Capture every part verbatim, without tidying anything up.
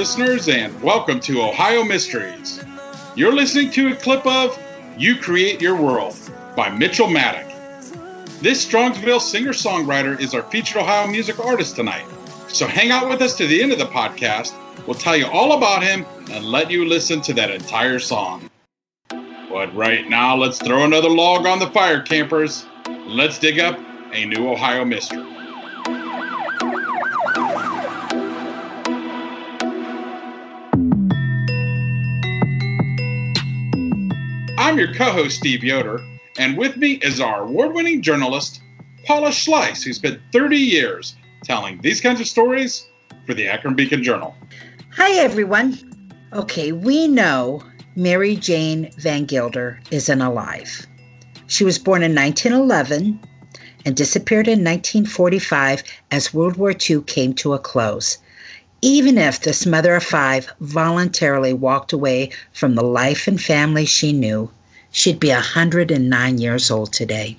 listeners, and welcome to Ohio Mysteries. You're listening to a clip of You Create Your World by Mitchell Maddock. This Strongsville singer-songwriter is our featured Ohio music artist tonight. So hang out with us to the end of the podcast. We'll tell you all about him and let you listen to that entire song. But right now, let's throw another log on the fire, campers. Let's dig up a new Ohio mystery. I'm your co-host, Steve Yoder, and with me is our award-winning journalist, Paula Schleiss, who spent thirty years telling these kinds of stories for the Akron Beacon Journal. Hi, everyone. Okay, we know Mary Jane Van Gilder isn't alive. She was born in nineteen eleven and disappeared in nineteen forty-five as World War Two came to a close. Even if this mother of five voluntarily walked away from the life and family she knew, she'd be one hundred nine years old today.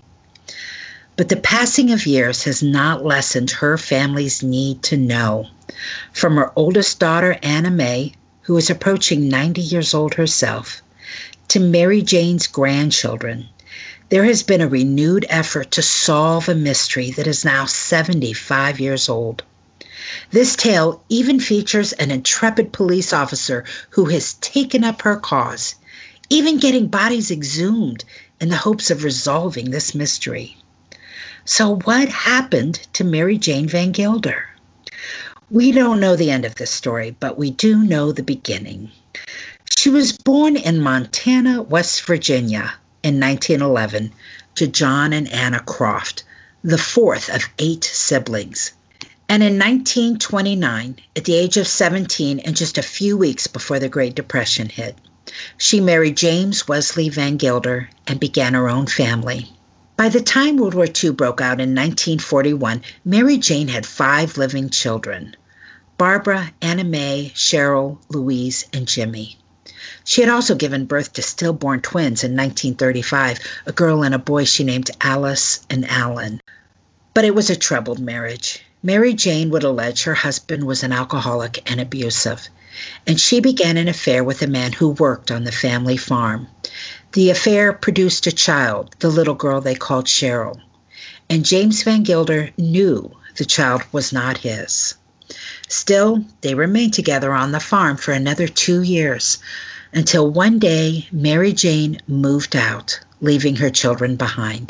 But the passing of years has not lessened her family's need to know. From her oldest daughter, Anna Mae, who is approaching ninety years old herself, to Mary Jane's grandchildren, there has been a renewed effort to solve a mystery that is now seventy-five years old. This tale even features an intrepid police officer who has taken up her cause, even getting bodies exhumed in the hopes of resolving this mystery. So what happened to Mary Jane Van Gilder? We don't know the end of this story, but we do know the beginning. She was born in Montana, West Virginia in nineteen eleven to John and Anna Croft, the fourth of eight siblings. And in nineteen twenty-nine, at the age of seventeen and just a few weeks before the Great Depression hit, she married James Wesley Van Gilder and began her own family. By the time World War Two broke out in nineteen forty-one, Mary Jane had five living children: Barbara, Anna Mae, Cheryl, Louise, and Jimmy. She had also given birth to stillborn twins in nineteen thirty-five, a girl and a boy she named Alice and Alan. But it was a troubled marriage. Mary Jane would allege her husband was an alcoholic and abusive, and she began an affair with a man who worked on the family farm. The affair produced a child, the little girl they called Cheryl, and James Van Gilder knew the child was not his. Still, they remained together on the farm for another two years, until one day Mary Jane moved out, leaving her children behind.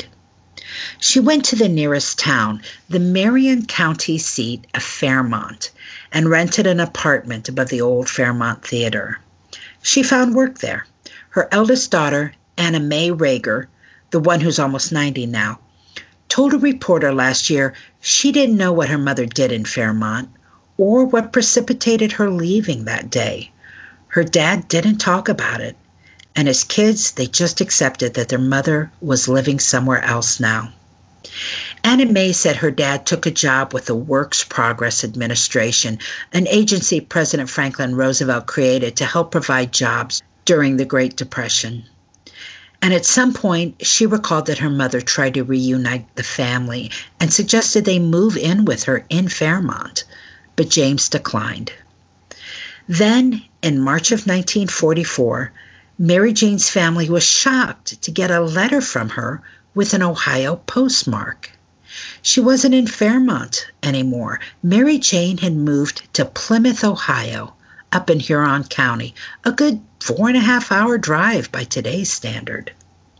She went to the nearest town, the Marion County seat of Fairmont, and rented an apartment above the old Fairmont Theater. She found work there. Her eldest daughter, Anna Mae Rager, the one who's almost ninety now, told a reporter last year she didn't know what her mother did in Fairmont or what precipitated her leaving that day. Her dad didn't talk about it, and as kids, they just accepted that their mother was living somewhere else now. Anna Mae said her dad took a job with the Works Progress Administration, an agency President Franklin Roosevelt created to help provide jobs during the Great Depression. And at some point, she recalled that her mother tried to reunite the family and suggested they move in with her in Fairmont, but James declined. Then, in March of nineteen forty-four, Mary Jane's family was shocked to get a letter from her with an Ohio postmark. She wasn't in Fairmont anymore. Mary Jane had moved to Plymouth, Ohio, up in Huron County, a good four and a half hour drive by today's standard.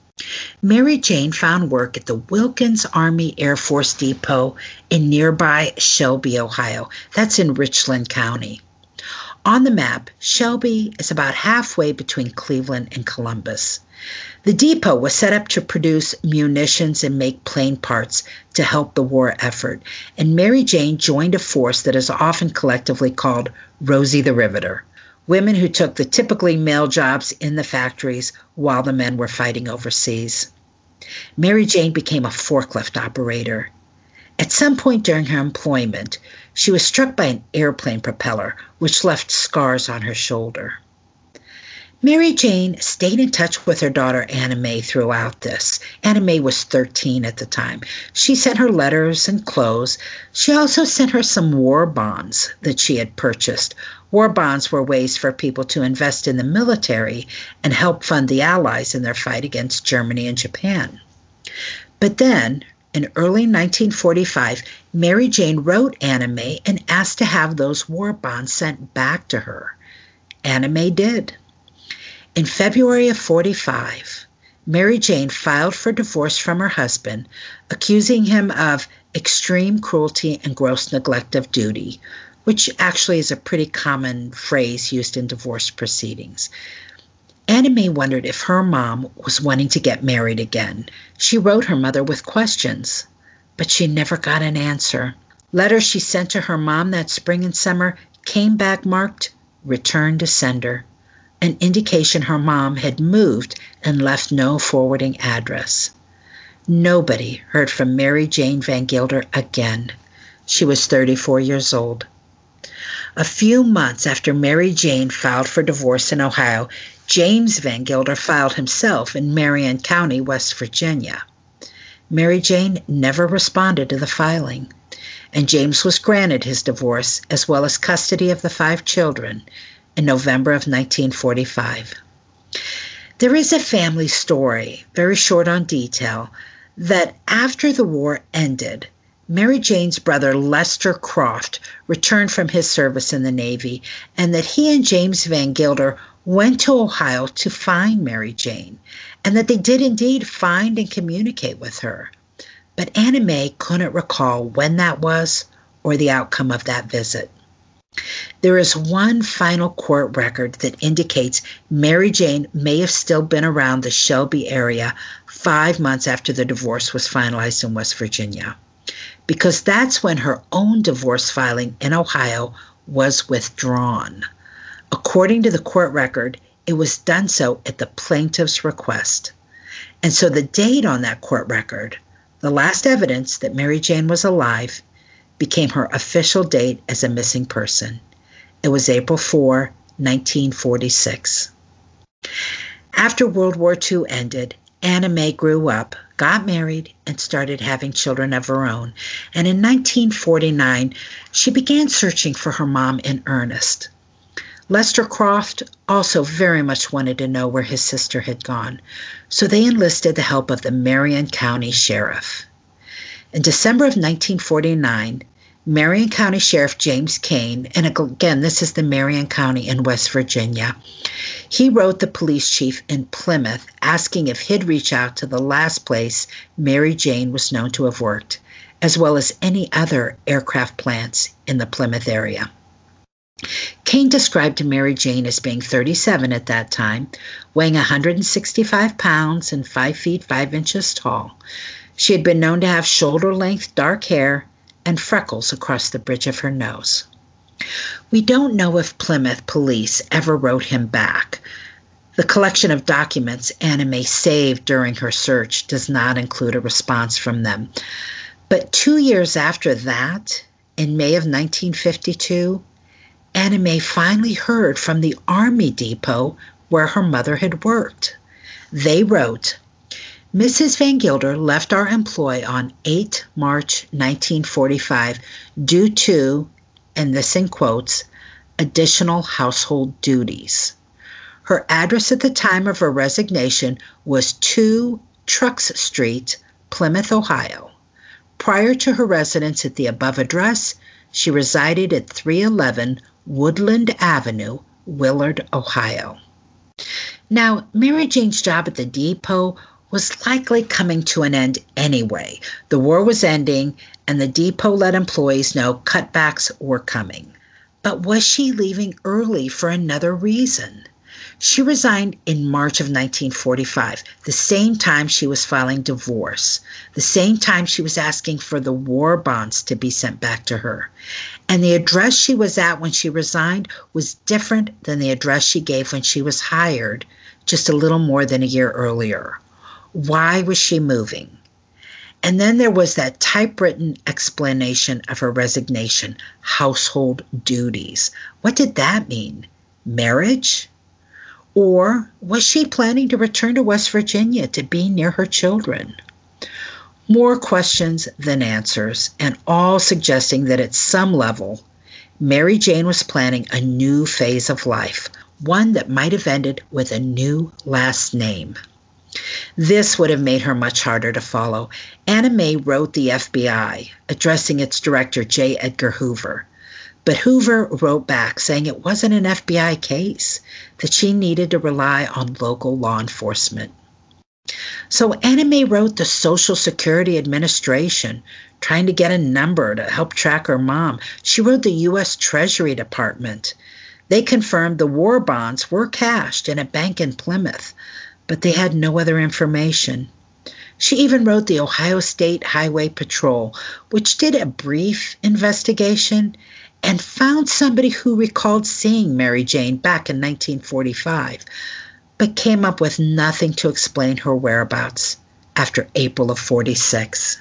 Mary Jane found work at the Wilkins Army Air Force Depot in nearby Shelby, Ohio. That's in Richland County. On the map, Shelby is about halfway between Cleveland and Columbus. The depot was set up to produce munitions and make plane parts to help the war effort, and Mary Jane joined a force that is often collectively called Rosie the Riveter, women who took the typically male jobs in the factories while the men were fighting overseas. Mary Jane became a forklift operator. At some point during her employment, she was struck by an airplane propeller, which left scars on her shoulder. Mary Jane stayed in touch with her daughter Anna Mae throughout this. Anna Mae was thirteen at the time. She sent her letters and clothes. She also sent her some war bonds that she had purchased. War bonds were ways for people to invest in the military and help fund the Allies in their fight against Germany and Japan. But then, in early nineteen forty-five, Mary Jane wrote Anna Mae and asked to have those war bonds sent back to her. Anna Mae did. In February of forty-five, Mary Jane filed for divorce from her husband, accusing him of extreme cruelty and gross neglect of duty, which actually is a pretty common phrase used in divorce proceedings. Anna Mae wondered if her mom was wanting to get married again. She wrote her mother with questions, but she never got an answer. Letters she sent to her mom that spring and summer came back marked "Return to Sender," an indication her mom had moved and left no forwarding address. Nobody heard from Mary Jane Van Gilder again. She was thirty-four years old. A few months after Mary Jane filed for divorce in Ohio, James Van Gilder filed himself in Marion County, West Virginia. Mary Jane never responded to the filing, and James was granted his divorce as well as custody of the five children in November of nineteen forty-five. There is a family story, very short on detail, that after the war ended, Mary Jane's brother Lester Croft returned from his service in the Navy, and that he and James Van Gilder went to Ohio to find Mary Jane, and that they did indeed find and communicate with her. But Anna Mae couldn't recall when that was or the outcome of that visit. There is one final court record that indicates Mary Jane may have still been around the Shelby area five months after the divorce was finalized in West Virginia, because that's when her own divorce filing in Ohio was withdrawn. According to the court record, it was done so at the plaintiff's request. And so the date on that court record, the last evidence that Mary Jane was alive, became her official date as a missing person. It was April fourth, nineteen forty-six. After World War Two ended, Anna Mae grew up, got married, and started having children of her own. And in nineteen forty-nine, she began searching for her mom in earnest. Lester Croft also very much wanted to know where his sister had gone, so they enlisted the help of the Marion County Sheriff. In December of nineteen forty-nine, Marion County Sheriff James Kane, and again, this is the Marion County in West Virginia, he wrote the police chief in Plymouth asking if he'd reach out to the last place Mary Jane was known to have worked, as well as any other aircraft plants in the Plymouth area. Kane described Mary Jane as being thirty-seven at that time, weighing one hundred sixty-five pounds and five feet five inches tall. She had been known to have shoulder-length dark hair and freckles across the bridge of her nose. We don't know if Plymouth police ever wrote him back. The collection of documents Anna Mae saved during her search does not include a response from them. But two years after that, in May of nineteen fifty-two, Anna Mae finally heard from the Army Depot where her mother had worked. They wrote, "Missus Van Gilder left our employ on the eighth of March nineteen forty-five due to," and this in quotes, "additional household duties." Her address at the time of her resignation was two Trucks Street, Plymouth, Ohio. Prior to her residence at the above address, she resided at three eleven Woodland Avenue, Willard, Ohio. Now, Mary Jane's job at the depot was likely coming to an end anyway. The war was ending, and the depot let employees know cutbacks were coming. But was she leaving early for another reason? She resigned in March of nineteen forty-five, the same time she was filing divorce, the same time she was asking for the war bonds to be sent back to her. And the address she was at when she resigned was different than the address she gave when she was hired just a little more than a year earlier. Why was she moving? And then there was that typewritten explanation of her resignation, household duties. What did that mean? Marriage? Or was she planning to return to West Virginia to be near her children? More questions than answers, and all suggesting that at some level, Mary Jane was planning a new phase of life, one that might have ended with a new last name. This would have made her much harder to follow. Anna May wrote the F B I, addressing its director, J. Edgar Hoover. But Hoover wrote back saying it wasn't an F B I case, that she needed to rely on local law enforcement. So Anna May wrote the Social Security Administration, trying to get a number to help track her mom. She wrote the U S Treasury Department. They confirmed the war bonds were cashed in a bank in Plymouth, but they had no other information. She even wrote the Ohio State Highway Patrol, which did a brief investigation and found somebody who recalled seeing Mary Jane back in nineteen forty-five, but came up with nothing to explain her whereabouts after April of forty-six.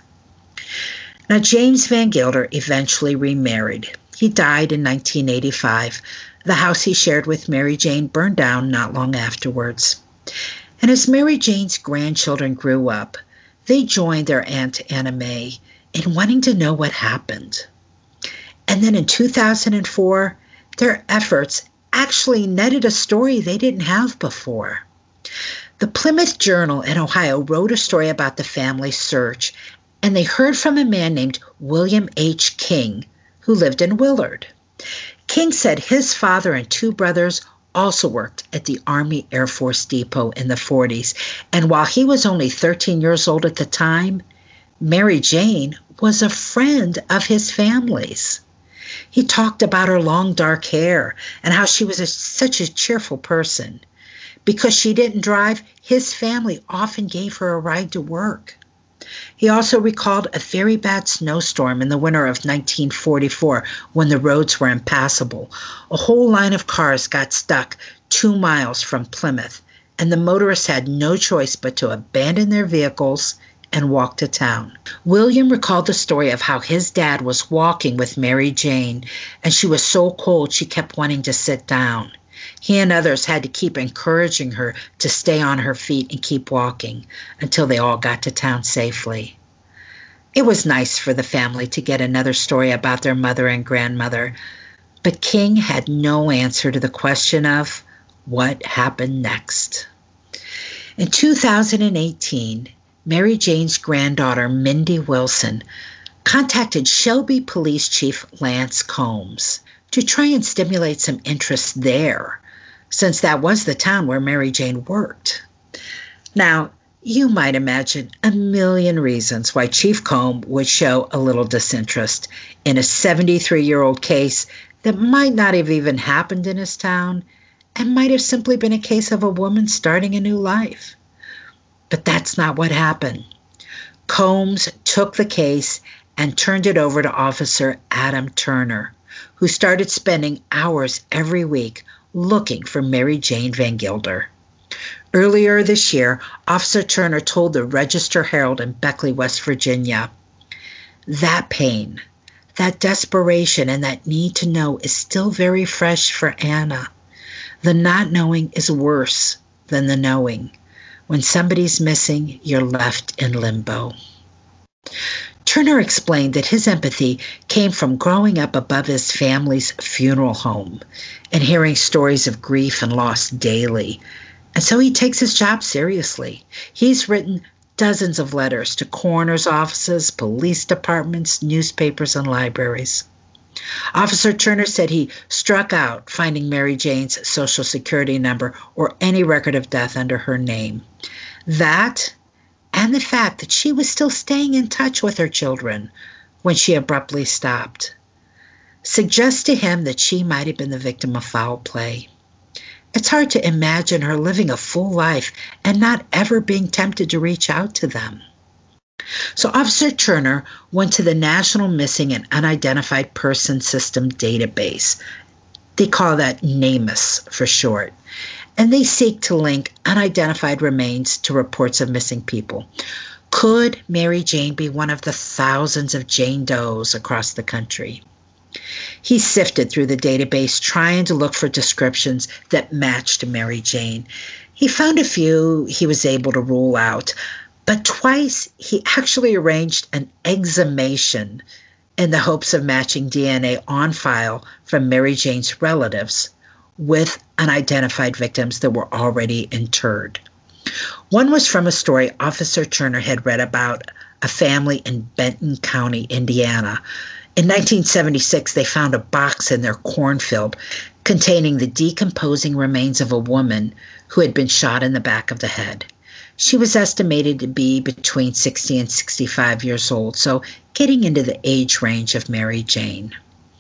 Now, James Van Gilder eventually remarried. He died in nineteen eighty-five. The house he shared with Mary Jane burned down not long afterwards. And as Mary Jane's grandchildren grew up, they joined their Aunt Anna May in wanting to know what happened. And then in two thousand four, their efforts actually netted a story they didn't have before. The Plymouth Journal in Ohio wrote a story about the family's search, and they heard from a man named William H. King, who lived in Willard. King said his father and two brothers also worked at the Army Air Force Depot in the forties, and while he was only thirteen years old at the time, Mary Jane was a friend of his family's. He talked about her long dark hair and how she was a, such a cheerful person. Because she didn't drive, his family often gave her a ride to work. He also recalled a very bad snowstorm in the winter of nineteen forty-four when the roads were impassable. A whole line of cars got stuck two miles from Plymouth, and the motorists had no choice but to abandon their vehicles and walk to town. William recalled the story of how his dad was walking with Mary Jane, and she was so cold she kept wanting to sit down. He and others had to keep encouraging her to stay on her feet and keep walking until they all got to town safely. It was nice for the family to get another story about their mother and grandmother, but King had no answer to the question of what happened next. In two thousand eighteen, Mary Jane's granddaughter, Mindy Wilson, contacted Shelby Police Chief Lance Combs to try and stimulate some interest there, since that was the town where Mary Jane worked. Now, you might imagine a million reasons why Chief Combs would show a little disinterest in a seventy-three-year-old case that might not have even happened in his town and might have simply been a case of a woman starting a new life. But that's not what happened. Combs took the case and turned it over to Officer Adam Turner, who started spending hours every week looking for Mary Jane Van Gilder. Earlier this year, Officer Turner told the Register-Herald in Beckley, West Virginia, "That pain, that desperation, and that need to know is still very fresh for Anna. The not knowing is worse than the knowing. When somebody's missing, you're left in limbo." Turner explained that his empathy came from growing up above his family's funeral home and hearing stories of grief and loss daily. And so he takes his job seriously. He's written dozens of letters to coroner's offices, police departments, newspapers, and libraries. Officer Turner said he struck out finding Mary Jane's Social Security number or any record of death under her name. That, and the fact that she was still staying in touch with her children when she abruptly stopped, suggests to him that she might have been the victim of foul play. It's hard to imagine her living a full life and not ever being tempted to reach out to them. So Officer Turner went to the National Missing and Unidentified Person System database. They call that NamUs for short. And they seek to link unidentified remains to reports of missing people. Could Mary Jane be one of the thousands of Jane Does across the country? He sifted through the database trying to look for descriptions that matched Mary Jane. He found a few he was able to rule out, but twice he actually arranged an exhumation in the hopes of matching D N A on file from Mary Jane's relatives with unidentified victims that were already interred. One was from a story Officer Turner had read about a family in Benton County, Indiana. In nineteen seventy-six, they found a box in their cornfield containing the decomposing remains of a woman who had been shot in the back of the head. She was estimated to be between sixty and sixty-five years old, so getting into the age range of Mary Jane.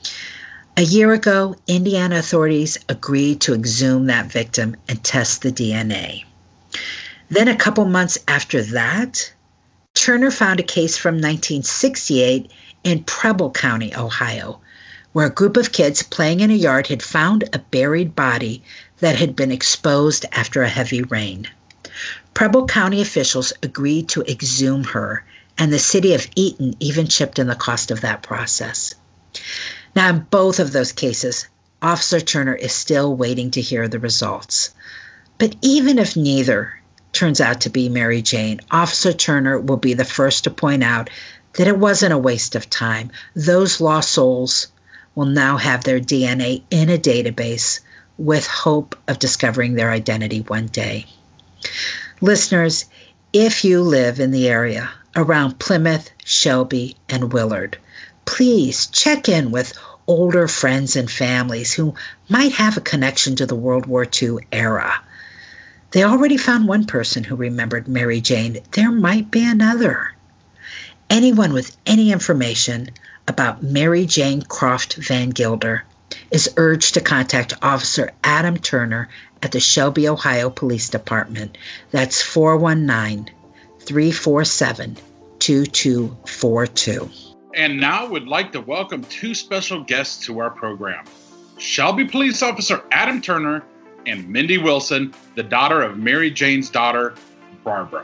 A year ago, Indiana authorities agreed to exhume that victim and test the D N A. Then a couple months after that, Turner found a case from nineteen sixty-eight in Preble County, Ohio, where a group of kids playing in a yard had found a buried body that had been exposed after a heavy rain. Preble County officials agreed to exhume her, and the city of Eaton even chipped in the cost of that process. Now, in both of those cases, Officer Turner is still waiting to hear the results. But even if neither turns out to be Mary Jane, Officer Turner will be the first to point out that it wasn't a waste of time. Those lost souls will now have their D N A in a database with hope of discovering their identity one day. Listeners, if you live in the area around Plymouth, Shelby, and Willard, please check in with older friends and families who might have a connection to the World War Two era. They already found one person who remembered Mary Jane. There might be another. Anyone with any information about Mary Jane Croft Van Gilder is urged to contact Officer Adam Turner at the Shelby, Ohio Police Department. That's four one nine, three four seven, two two four two. And now we'd like to welcome two special guests to our program. Shelby Police Officer Adam Turner and Mindy Wilson, the daughter of Mary Jane's daughter, Barbara.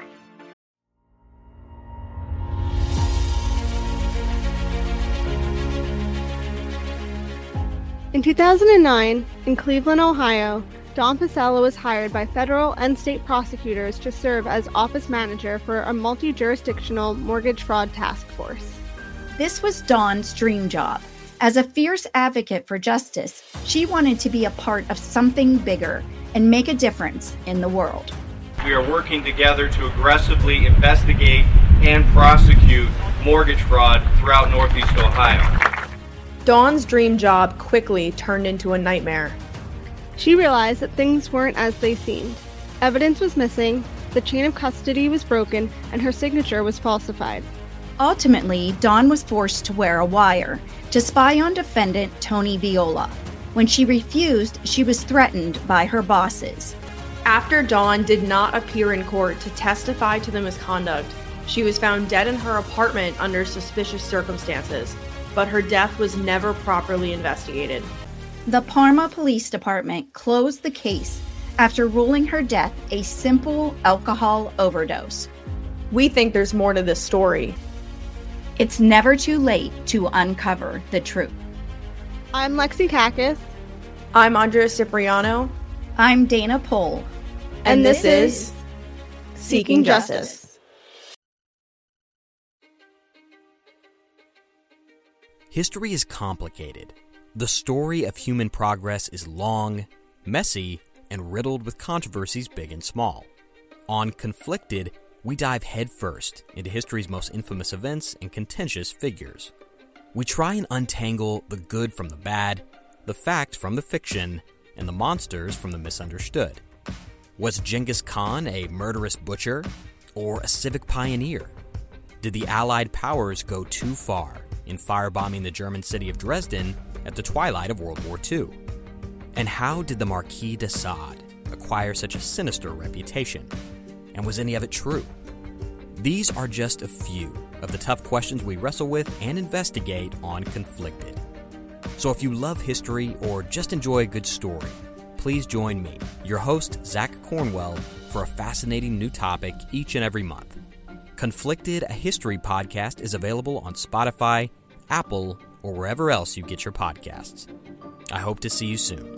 In two thousand nine, in Cleveland, Ohio, Don Pasella was hired by federal and state prosecutors to serve as office manager for a multi-jurisdictional mortgage fraud task force. This was Dawn's dream job. As a fierce advocate for justice, she wanted to be a part of something bigger and make a difference in the world. We are working together to aggressively investigate and prosecute mortgage fraud throughout Northeast Ohio. Dawn's dream job quickly turned into a nightmare. She realized that things weren't as they seemed. Evidence was missing, the chain of custody was broken, and her signature was falsified. Ultimately, Dawn was forced to wear a wire to spy on defendant Tony Viola. When she refused, she was threatened by her bosses. After Dawn did not appear in court to testify to the misconduct, she was found dead in her apartment under suspicious circumstances, but her death was never properly investigated. The Parma Police Department closed the case after ruling her death a simple alcohol overdose. We think there's more to this story. It's never too late to uncover the truth. I'm Lexi Kakis. I'm Andrea Cipriano. I'm Dana Pohl. And, and this, this is Seeking Justice. Justice. History is complicated. The story of human progress is long, messy, and riddled with controversies big and small. On Conflicted, we dive headfirst into history's most infamous events and contentious figures. We try and untangle the good from the bad, the fact from the fiction, and the monsters from the misunderstood. Was Genghis Khan a murderous butcher or a civic pioneer? Did the Allied powers go too far in firebombing the German city of Dresden at the twilight of World War Two? And how did the Marquis de Sade acquire such a sinister reputation? And was any of it true? These are just a few of the tough questions we wrestle with and investigate on Conflicted. So if you love history or just enjoy a good story, please join me, your host, Zach Cornwell, for a fascinating new topic each and every month. Conflicted, a history podcast, is available on Spotify, Apple, or wherever else you get your podcasts. I hope to see you soon.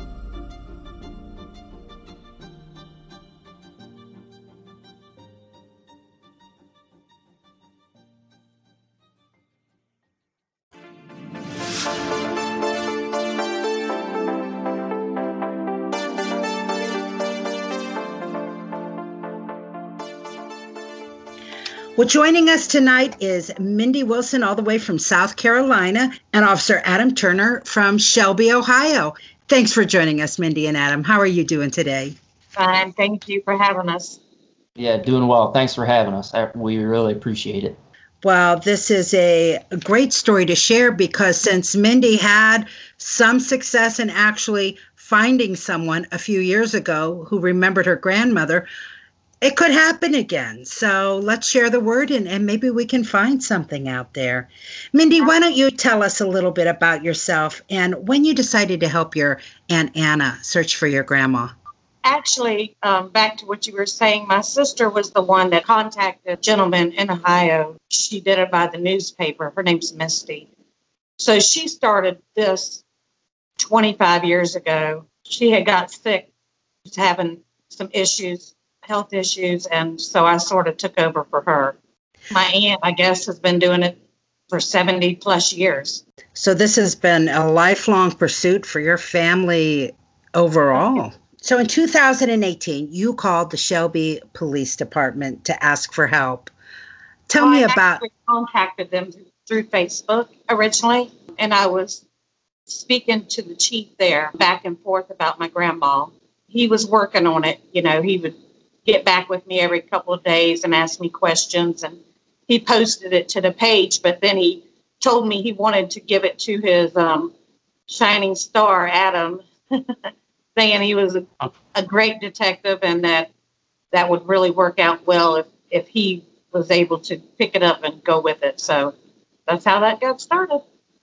Well, joining us tonight is Mindy Wilson, all the way from South Carolina, and Officer Adam Turner from Shelby, Ohio. Thanks for joining us, Mindy and Adam. How are you doing today? Fine. Thank you for having us. Yeah, doing well. Thanks for having us. We really appreciate it. Well, this is a great story to share because since Mindy had some success in actually finding someone a few years ago who remembered her grandmother, it could happen again. So let's share the word and, and maybe we can find something out there. Mindy, why don't you tell us a little bit about yourself and when you decided to help your Aunt Anna search for your grandma? Actually, um, back to what you were saying, my sister was the one that contacted a gentleman in Ohio. She did it by the newspaper. Her name's Misty. So she started this twenty-five years ago. She had got sick, was having some issues, health issues, and so I sort of took over for her. My aunt, I guess, has been doing it for seventy plus years. So this has been a lifelong pursuit for your family overall. So in two thousand eighteen, you called the Shelby Police Department to ask for help. Tell well, me I about... I contacted them through Facebook originally, and I was speaking to the chief there back and forth about my grandma. He was working on it. You know, he would get back with me every couple of days and ask me questions, and he posted it to the page, but then he told me he wanted to give it to his um, shining star, Adam, saying he was a, a great detective and that that would really work out well if, if he was able to pick it up and go with it. So that's how that got started.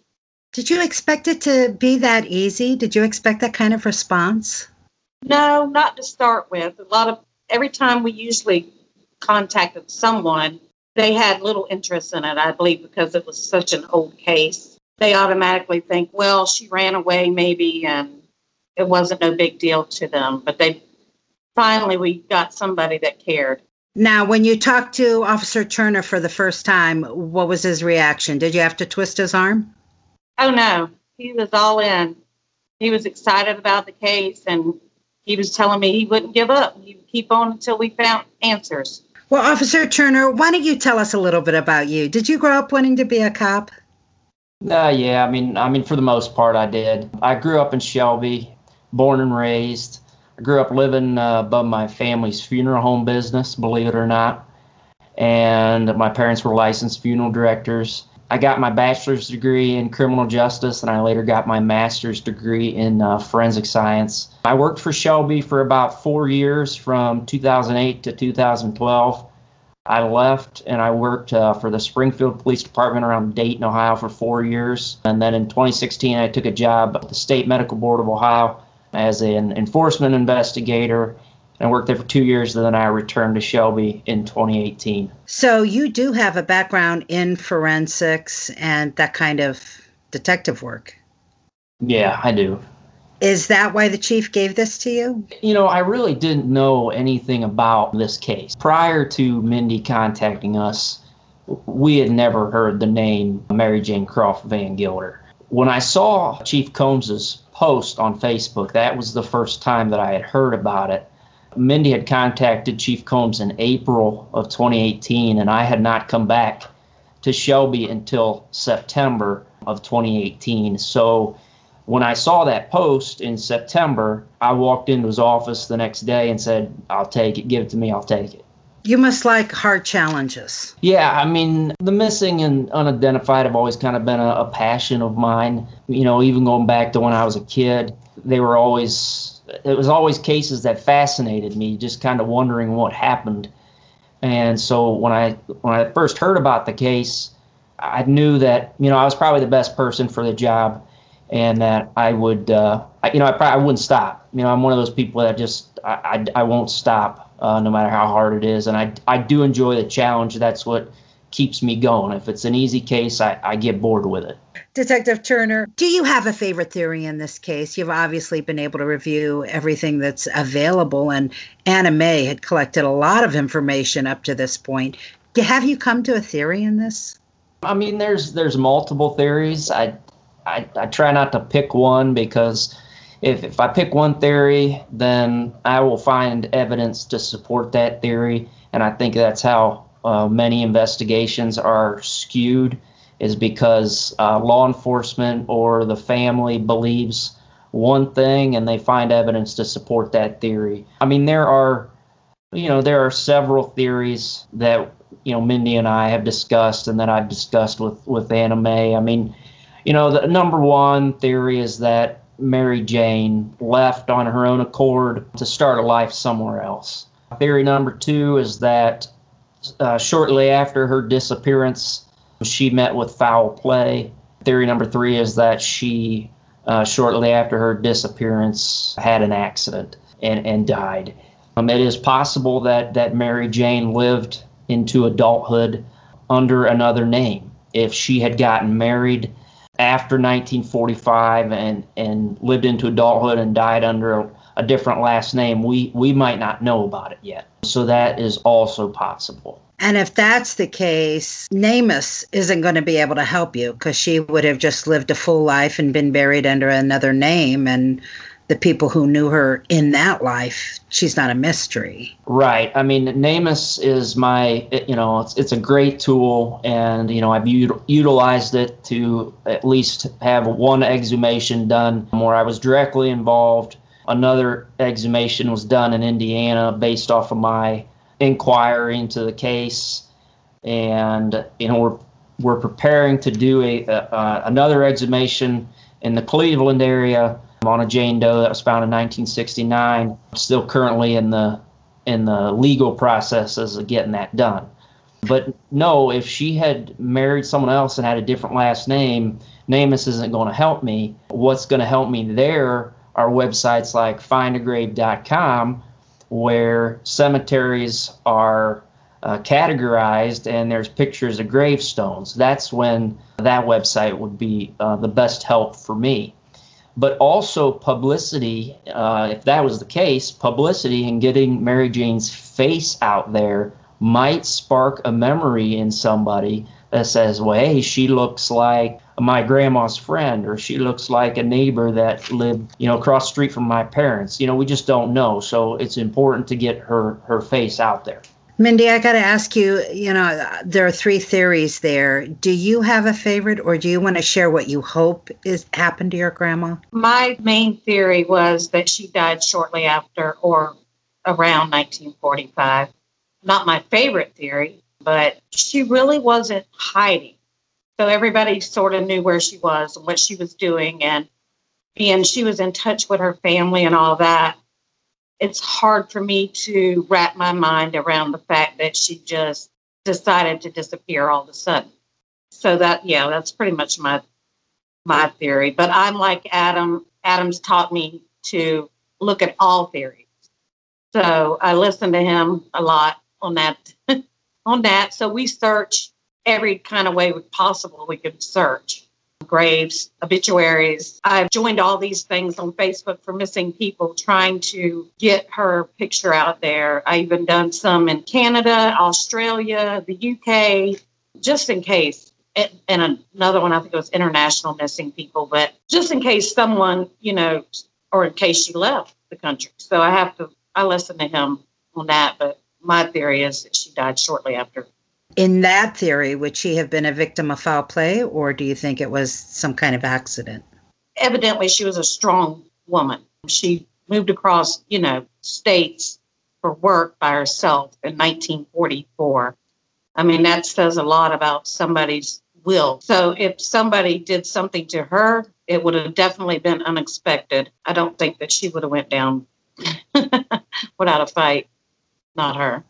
Did you expect it to be that easy? Did you expect that kind of response? No, not to start with. A lot of every time we usually contacted someone, they had little interest in it, I believe, because it was such an old case. They automatically think, well, she ran away maybe, and it wasn't no big deal to them. But they finally, we got somebody that cared. Now, when you talked to Officer Turner for the first time, what was his reaction? Did you have to twist his arm? Oh, no. He was all in. He was excited about the case, and he was telling me he wouldn't give up. He would keep on until we found answers. Well, Officer Turner, why don't you tell us a little bit about you? Did you grow up wanting to be a cop? Uh, yeah, I mean, I mean, for the most part, I did. I grew up in Shelby, born and raised. I grew up living uh, above my family's funeral home business, believe it or not. And my parents were licensed funeral directors. I got my bachelor's degree in criminal justice, and I later got my master's degree in uh, forensic science. I worked for Shelby for about four years, from two thousand eight to two thousand twelve. I left and I worked uh, for the Springfield Police Department around Dayton, Ohio for four years. And then in twenty sixteen, I took a job at the State Medical Board of Ohio as an enforcement investigator. I worked there for two years, and then I returned to Shelby in twenty eighteen. So you do have a background in forensics and that kind of detective work. Yeah, I do. Is that why the chief gave this to you? You know, I really didn't know anything about this case. Prior to Mindy contacting us, we had never heard the name Mary Jane Croft Van Gilder. When I saw Chief Combs's post on Facebook, that was the first time that I had heard about it. Mindy had contacted Chief Combs in April of twenty eighteen, and I had not come back to Shelby until September of twenty eighteen. So when I saw that post in September, I walked into his office the next day and said, I'll take it, give it to me, I'll take it. You must like hard challenges. Yeah, I mean, the missing and unidentified have always kind of been a, a passion of mine. You know, even going back to when I was a kid, they were always, it was always cases that fascinated me, just kind of wondering what happened. And so when I when I first heard about the case, I knew that, you know, I was probably the best person for the job, and that I would, uh, I, you know, I probably I wouldn't stop. You know, I'm one of those people that just, I, I, I won't stop uh, no matter how hard it is. And I, I do enjoy the challenge. That's what keeps me going. If it's an easy case, I, I get bored with it. Detective Turner, do you have a favorite theory in this case? You've obviously been able to review everything that's available, and Anna Mae had collected a lot of information up to this point. Have you come to a theory in this? I mean, there's there's multiple theories. I, I I try not to pick one because if, if I pick one theory, then I will find evidence to support that theory. And I think that's how uh, many investigations are skewed, is because uh, law enforcement or the family believes one thing and they find evidence to support that theory. I mean, there are, you know, there are several theories that, you know, Mindy and I have discussed and that I've discussed with, with Anna Mae. I mean, you know, the number one theory is that Mary Jane left on her own accord to start a life somewhere else. Theory number two is that uh, shortly after her disappearance, she met with foul play. Theory number three is that she, uh, shortly after her disappearance, had an accident and, and died. Um, it is possible that, that Mary Jane lived into adulthood under another name. If she had gotten married after nineteen forty-five and, and lived into adulthood and died under a, a different last name, we, we might not know about it yet. So that is also possible. And if that's the case, NamUs isn't going to be able to help you because she would have just lived a full life and been buried under another name. And the people who knew her in that life, she's not a mystery. Right. I mean, NamUs is my, you know, it's it's a great tool. And, you know, I've u- utilized it to at least have one exhumation done where I was directly involved. Another exhumation was done in Indiana based off of my inquiry into the case, and you know we're we're preparing to do a, a uh, another exhumation in the Cleveland area on a Jane Doe that was found in nineteen sixty-nine. Still currently in the in the legal processes of getting that done. But no, if she had married someone else and had a different last name, NamUs isn't going to help me. What's going to help me there are websites like find a grave dot com, where cemeteries are uh, categorized and there's pictures of gravestones. That's when that website would be uh, the best help for me. But also publicity, uh, if that was the case, publicity and getting Mary Jane's face out there might spark a memory in somebody that says, well, hey, she looks like my grandma's friend, or she looks like a neighbor that lived, you know, across the street from my parents. You know, we just don't know. So it's important to get her, her face out there. Mindy, I got to ask you, you know, there are three theories there. Do you have a favorite, or do you want to share what you hope is happened to your grandma? My main theory was that she died shortly after or around nineteen forty-five. Not my favorite theory, but she really wasn't hiding. So everybody sort of knew where she was and what she was doing, and and she was in touch with her family and all that. It's hard for me to wrap my mind around the fact that she just decided to disappear all of a sudden. So that, yeah, that's pretty much my my theory. But I'm like Adam. Adam's taught me to look at all theories. So I listen to him a lot on that. on that. So we search every kind of way possible we could search. Graves, obituaries. I've joined all these things on Facebook for missing people, trying to get her picture out there. I even done some in Canada, Australia, the U K, just in case. And another one, I think it was international missing people, but just in case someone, you know, or in case she left the country. So I have to, I listen to him on that, but my theory is that she died shortly after. In that theory, would she have been a victim of foul play, or do you think it was some kind of accident? Evidently, she was a strong woman. She moved across, you know, states for work by herself in nineteen forty-four. I mean, that says a lot about somebody's will. So if somebody did something to her, it would have definitely been unexpected. I don't think that she would have went down without a fight. Not her.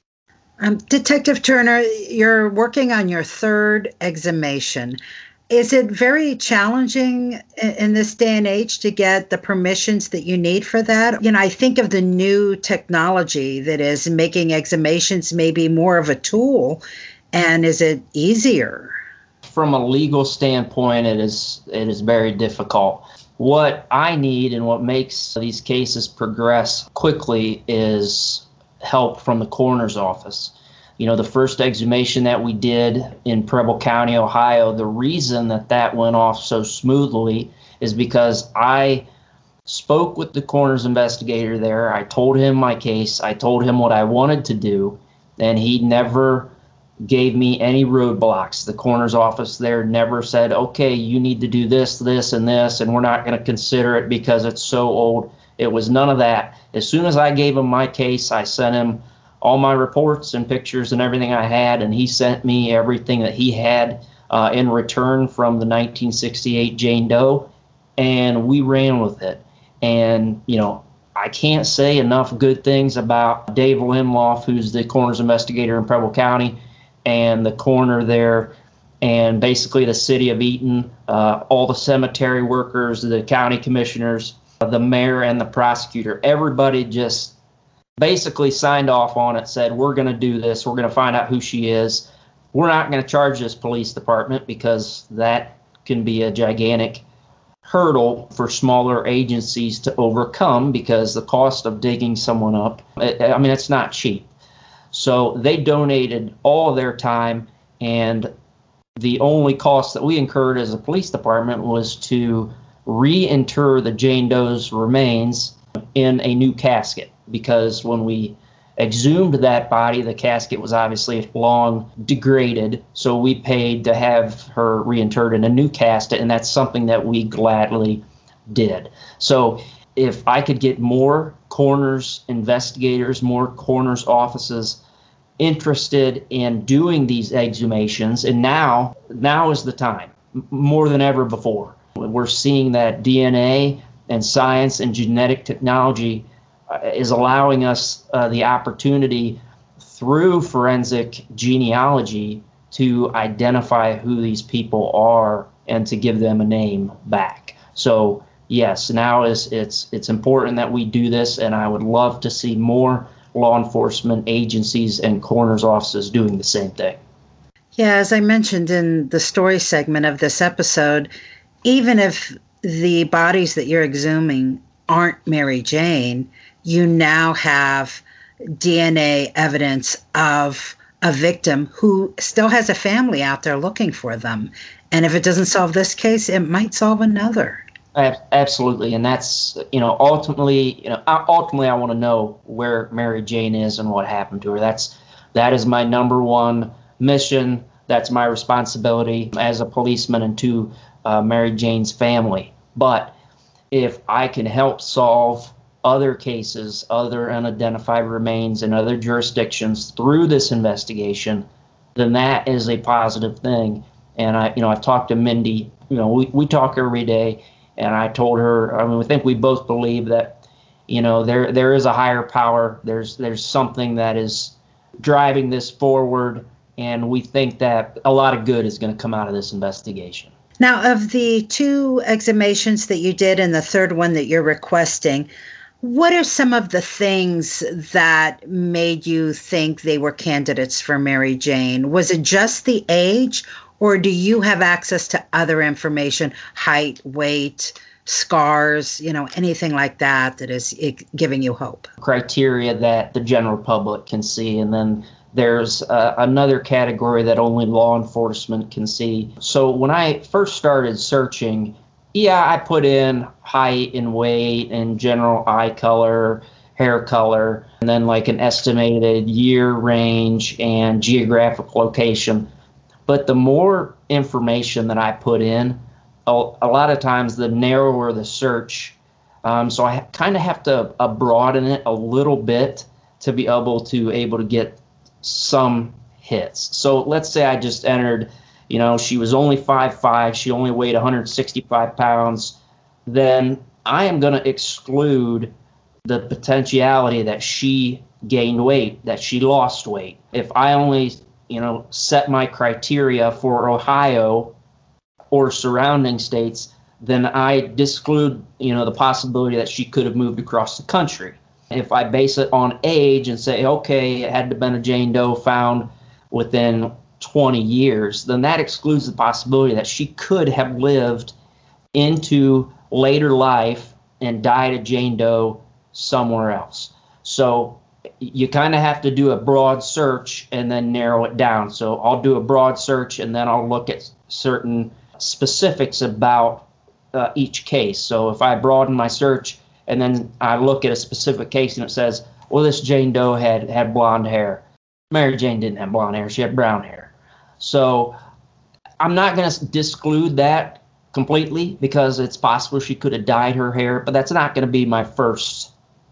Um, Detective Turner, you're working on your third exhumation. Is it very challenging in, in this day and age to get the permissions that you need for that? You know, I think of the new technology that is making exhumations maybe more of a tool. And is it easier? from a legal standpoint, it is it is very difficult. What I need and what makes these cases progress quickly is help from the coroner's office. You know, the first exhumation that we did in Preble County, Ohio, the reason that that went off so smoothly is because I spoke with the coroner's investigator there. I told him my case. I told him what I wanted to do, and he never gave me any roadblocks. The coroner's office there never said, okay, you need to do this, this, and this, and we're not going to consider it because it's so old. It was none of that. As soon as I gave him my case, I sent him all my reports and pictures and everything I had, and he sent me everything that he had uh, in return from the nineteen sixty-eight Jane Doe, and we ran with it. And, you know, I can't say enough good things about Dave Limloff, who's the coroner's investigator in Preble County, and the coroner there, and basically the city of Eaton, uh, all the cemetery workers, the county commissioners, the mayor, and the prosecutor. Everybody just basically signed off on it, said, we're going to do this. We're going to find out who she is. We're not going to charge this police department because that can be a gigantic hurdle for smaller agencies to overcome because the cost of digging someone up, I mean, it's not cheap. So they donated all of their time, and the only cost that we incurred as a police department was to reinter the Jane Doe's remains in a new casket, because when we exhumed that body, the casket was obviously long degraded, so we paid to have her reinterred in a new casket, and that's something that we gladly did. So if I could get more coroners, investigators, more coroners offices interested in doing these exhumations, and now now is the time, more than ever before. We're seeing that D N A and science and genetic technology uh, is allowing us uh, the opportunity through forensic genealogy to identify who these people are and to give them a name back. So yes, now is it's it's important that we do this, and I would love to see more law enforcement agencies and coroner's offices doing the same thing. Yeah, as I mentioned in the story segment of this episode, even if the bodies that you're exhuming aren't Mary Jane, you now have D N A evidence of a victim who still has a family out there looking for them. And if it doesn't solve this case, it might solve another. Absolutely. And that's, you know, ultimately, you know, ultimately I want to know where Mary Jane is and what happened to her. That's, that is my number one mission. That's my responsibility as a policeman and to uh, Mary Jane's family. But if I can help solve other cases, other unidentified remains in other jurisdictions through this investigation, then that is a positive thing. And I, you know, I've talked to Mindy, you know, we, we talk every day, and I told her, I mean, I think we both believe that, you know, there there is a higher power. There's there's something that is driving this forward, and we think that a lot of good is going to come out of this investigation. Now, of the two exhumations that you did and the third one that you're requesting, what are some of the things that made you think they were candidates for Mary Jane? Was it just the age, or do you have access to other information, height, weight, scars, you know, anything like that that is giving you hope? Criteria that the general public can see, and then there's uh, another category that only law enforcement can see. So when I first started searching, yeah, I put in height and weight and general eye color, hair color, and then like an estimated year range and geographic location. But the more information that I put in, a, a lot of times the narrower the search. Um, so I kind of have to uh, broaden it a little bit to be able to able to get some hits. So let's say I just entered, you know, she was only five five, she only weighed one hundred sixty-five pounds, then I am going to exclude the potentiality that she gained weight, that she lost weight. If I only, you know, set my criteria for Ohio or surrounding states, then I disclude, you know, the possibility that she could have moved across the country. If I base it on age and say, okay, it had to have been a Jane Doe found within twenty years, then that excludes the possibility that she could have lived into later life and died a Jane Doe somewhere else. So you kind of have to do a broad search and then narrow it down. So I'll do a broad search and then I'll look at certain specifics about uh, each case. So if I broaden my search and then I look at a specific case and it says, well, this Jane Doe had, had blonde hair. Mary Jane didn't have blonde hair. She had brown hair. So I'm not going to disclude that completely because it's possible she could have dyed her hair, but that's not going to be my first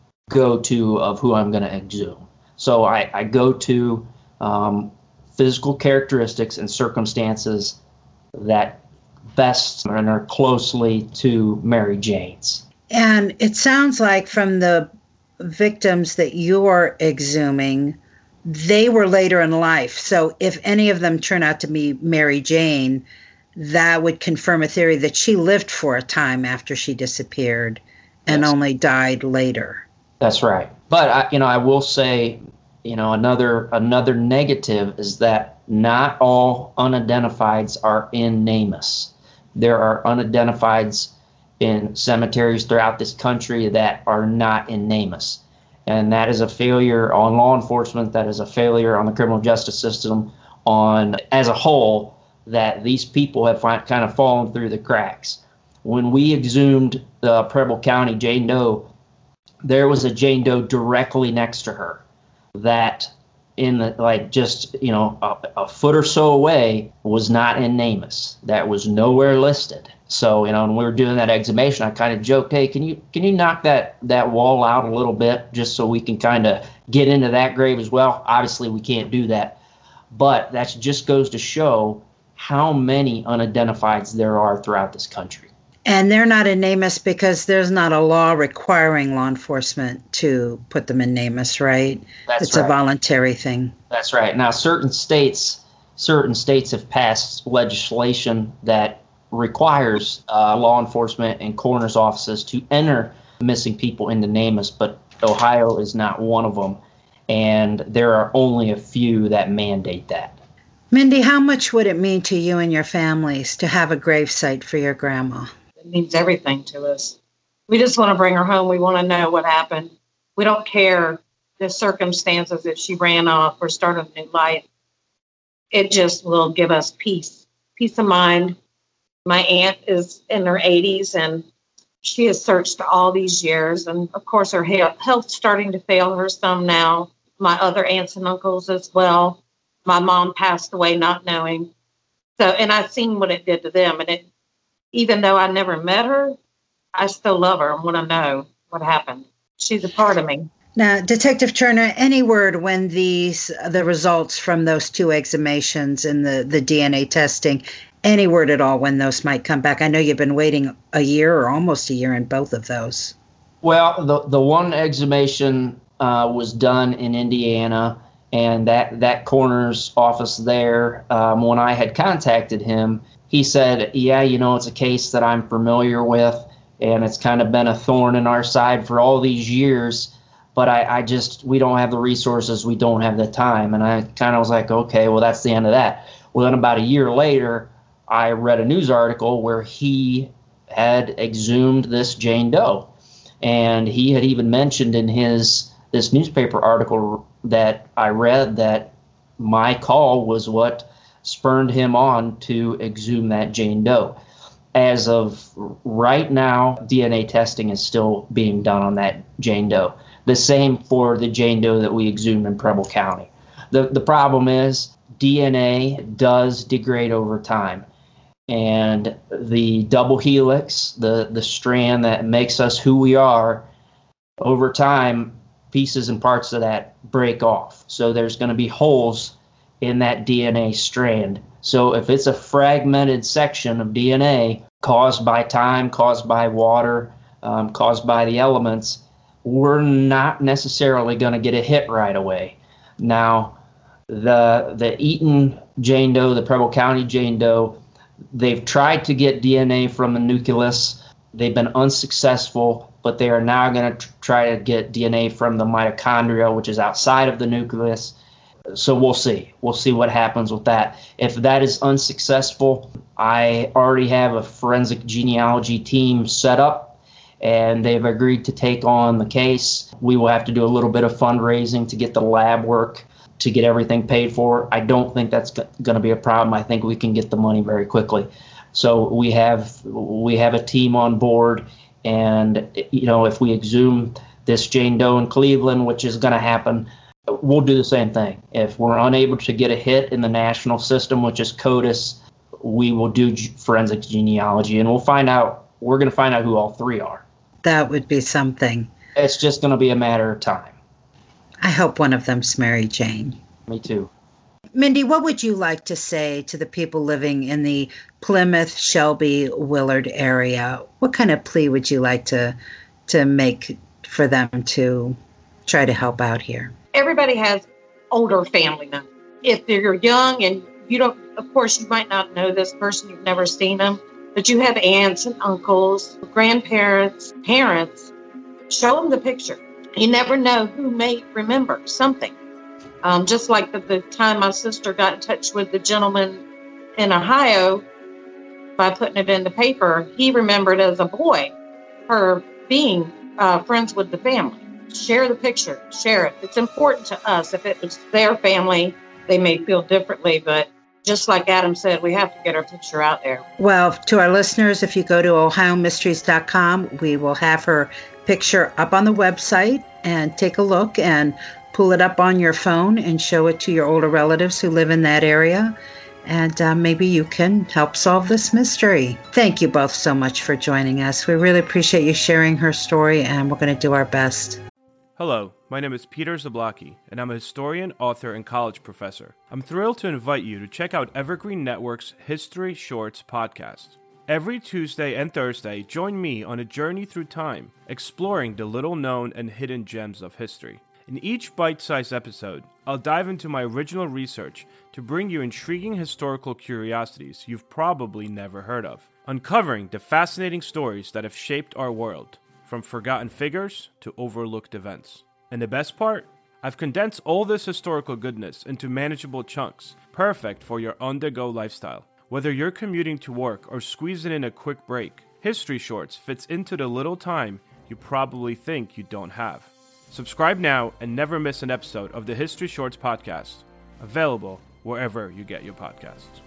go-to of who I'm going to exhume. So I, I go to um, physical characteristics and circumstances that best and are closely to Mary Jane's. And it sounds like from the victims that you're exhuming, they were later in life. So if any of them turn out to be Mary Jane, that would confirm a theory that she lived for a time after she disappeared and yes. only died later. That's right. But, I, you know, I will say, you know, another another negative is that not all unidentifieds are in NamUs. There are unidentifieds in cemeteries throughout this country that are not in NamUs. And that is a failure on law enforcement. That is a failure on the criminal justice system on as a whole, that these people have fi- kind of fallen through the cracks. When we exhumed the Preble County Jane Doe, there was a Jane Doe directly next to her that in the, like just, you know, a, a foot or so away was not in NamUs. That was nowhere listed. So, you know, when we were doing that exhumation, I kind of joked, hey, can you can you knock that, that wall out a little bit just so we can kind of get into that grave as well? Obviously, we can't do that. But that just goes to show how many unidentifieds there are throughout this country. And they're not in NamUs because there's not a law requiring law enforcement to put them in NamUs, right? That's it's right. a voluntary thing. That's right. Now, certain states, certain states have passed legislation that requires uh, law enforcement and coroner's offices to enter missing people into NamUs, but Ohio is not one of them. And there are only a few that mandate that. Mindy, how much would it mean to you and your families to have a gravesite for your grandma? It means everything to us. We just want to bring her home. We want to know what happened. We don't care the circumstances if she ran off or started a new life. It just will give us peace, peace of mind. My aunt is in her eighties and she has searched all these years. And of course, her health's starting to fail her some now. My other aunts and uncles as well. My mom passed away not knowing. So, and I've seen what it did to them. And it, even though I never met her, I still love her and want to know what happened. She's a part of me. Now, Detective Turner, any word when these the results from those two exhumations and the, the D N A testing, any word at all when those might come back? I know you've been waiting a year or almost a year in both of those. Well, the the one exhumation uh, was done in Indiana, and that, that coroner's office there, um, when I had contacted him, he said, yeah, you know, it's a case that I'm familiar with, and it's kind of been a thorn in our side for all these years, but I, I just, we don't have the resources, we don't have the time. And I kind of was like, okay, well, that's the end of that. Well, then about a year later, I read a news article where he had exhumed this Jane Doe. And he had even mentioned in his this newspaper article that I read that my call was what spurred him on to exhume that Jane Doe. As of right now, D N A testing is still being done on that Jane Doe. The same for the Jane Doe that we exhumed in Preble County. The, the problem is D N A does degrade over time. And the double helix, the, the strand that makes us who we are, over time, pieces and parts of that break off. So there's going to be holes in that D N A strand. So if it's a fragmented section of D N A caused by time, caused by water, um, caused by the elements, we're not necessarily going to get a hit right away. Now, the the Eaton Jane Doe, the Preble County Jane Doe, they've tried to get D N A from the nucleus. They've been unsuccessful, but they are now going to try to get D N A from the mitochondria, which is outside of the nucleus. So we'll see. We'll see what happens with that. If that is unsuccessful, I already have a forensic genealogy team set up, and they've agreed to take on the case. We will have to do a little bit of fundraising to get the lab work, to get everything paid for. I don't think that's going to be a problem. I think we can get the money very quickly. So we have we have a team on board, and you know, if we exhume this Jane Doe in Cleveland, which is going to happen, we'll do the same thing. If we're unable to get a hit in the national system, which is CODIS, we will do forensic genealogy, and we'll find out, we're going to find out who all three are. That would be something. It's just going to be a matter of time. I hope one of them's Mary Jane. Me too. Mindy, what would you like to say to the people living in the Plymouth, Shelby, Willard area? What kind of plea would you like to to make for them to try to help out here? Everybody has older family members. If they're young and you don't, of course, you might not know this person, you've never seen them, but you have aunts and uncles, grandparents, parents, show them the picture. You never know who may remember something. Um, just like the, the time my sister got in touch with the gentleman in Ohio by putting it in the paper, he remembered as a boy her being uh, friends with the family. Share the picture, share it. It's important to us. If it was their family, they may feel differently, but just like Adam said, we have to get our picture out there. Well, to our listeners, if you go to ohio mysteries dot com, we will have her picture up on the website, and take a look and pull it up on your phone and show it to your older relatives who live in that area. And uh, maybe you can help solve this mystery. Thank you both so much for joining us. We really appreciate you sharing her story, and we're going to do our best. Hello, my name is Peter Zablocki, and I'm a historian, author, and college professor. I'm thrilled to invite you to check out Evergreen Network's History Shorts podcast. Every Tuesday and Thursday, join me on a journey through time, exploring the little-known and hidden gems of history. In each bite-sized episode, I'll dive into my original research to bring you intriguing historical curiosities you've probably never heard of, uncovering the fascinating stories that have shaped our world, from forgotten figures to overlooked events. And the best part? I've condensed all this historical goodness into manageable chunks, perfect for your on-the-go lifestyle. Whether you're commuting to work or squeezing in a quick break, History Shorts fits into the little time you probably think you don't have. Subscribe now and never miss an episode of the History Shorts podcast, available wherever you get your podcasts.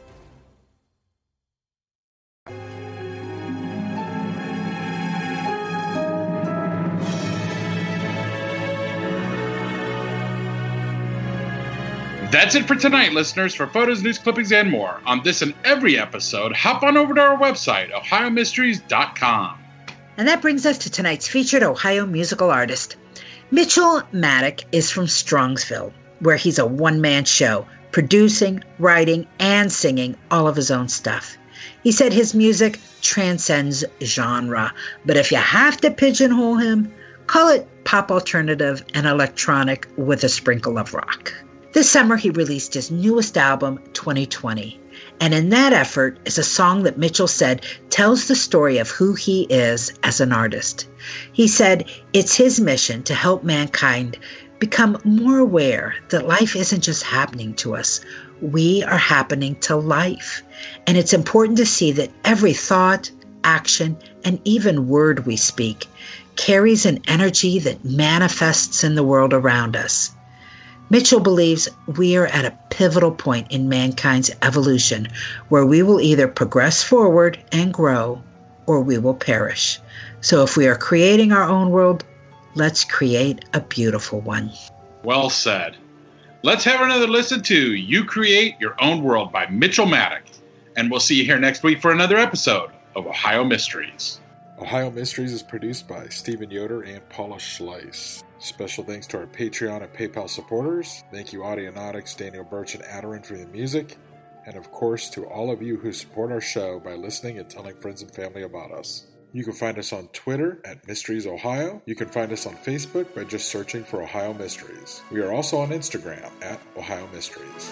That's it for tonight, listeners. For photos, news clippings, and more on this and every episode, hop on over to our website, ohio mysteries dot com. And that brings us to tonight's featured Ohio musical artist. Mitchell Maddock is from Strongsville, where he's a one-man show, producing, writing, and singing all of his own stuff. He said his music transcends genre, but if you have to pigeonhole him, call it pop alternative and electronic with a sprinkle of rock. This summer, he released his newest album, twenty twenty, and in that effort is a song that Mitchell said tells the story of who he is as an artist. He said it's his mission to help mankind become more aware that life isn't just happening to us. We are happening to life, and it's important to see that every thought, action, and even word we speak carries an energy that manifests in the world around us. Mitchell believes we are at a pivotal point in mankind's evolution where we will either progress forward and grow or we will perish. So if we are creating our own world, let's create a beautiful one. Well said. Let's have another listen to You Create Your Own World by Mitchell Maddock. And we'll see you here next week for another episode of Ohio Mysteries. Ohio Mysteries is produced by Stephen Yoder and Paula Schleiss. Special thanks to our Patreon and PayPal supporters. Thank you Audionautics, Daniel Birch, and Adarin for the music. And of course to all of you who support our show by listening and telling friends and family about us. You can find us on Twitter at Mysteries Ohio. You can find us on Facebook by just searching for Ohio Mysteries. We are also on Instagram at Ohio Mysteries.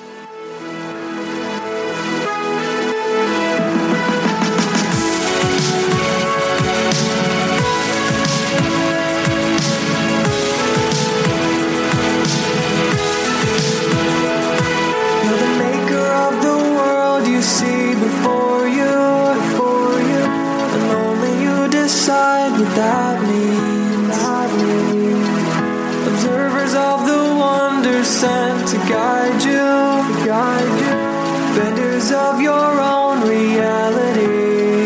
Benders of the wonder sent to guide you, guide you. Benders of your own reality.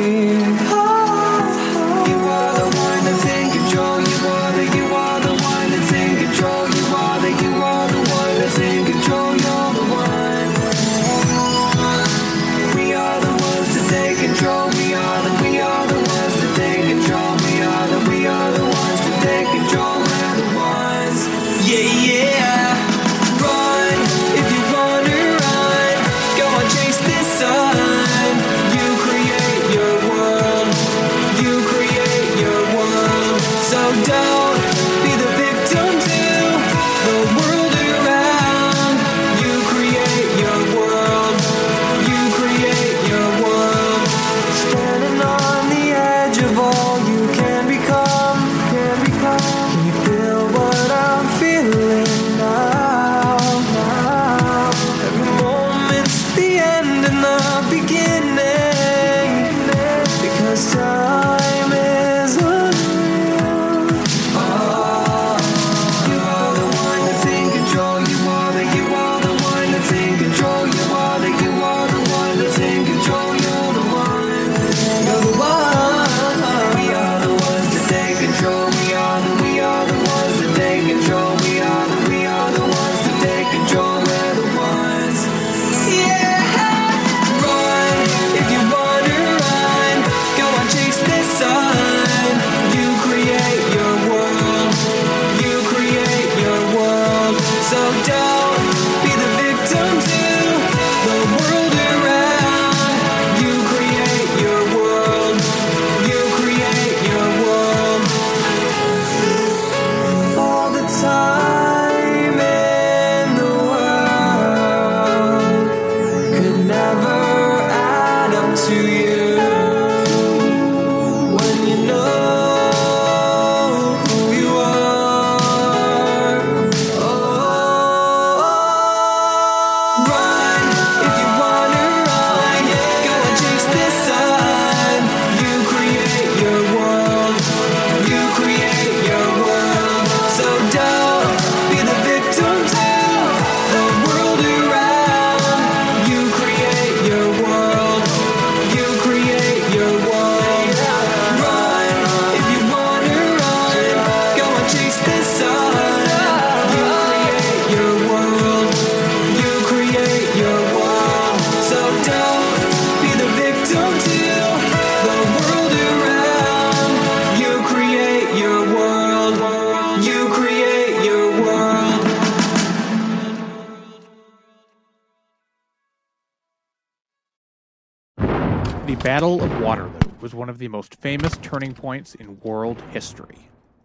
The Battle of Waterloo was one of the most famous turning points in world history.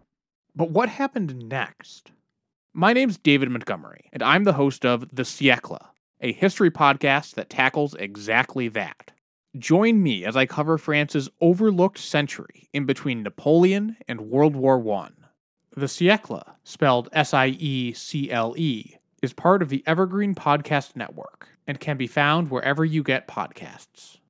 But what happened next? My name's David Montgomery, and I'm the host of The Siècle, a history podcast that tackles exactly that. Join me as I cover France's overlooked century in between Napoleon and World War One. The Siècle, spelled S I E C L E, is part of the Evergreen Podcast Network and can be found wherever you get podcasts.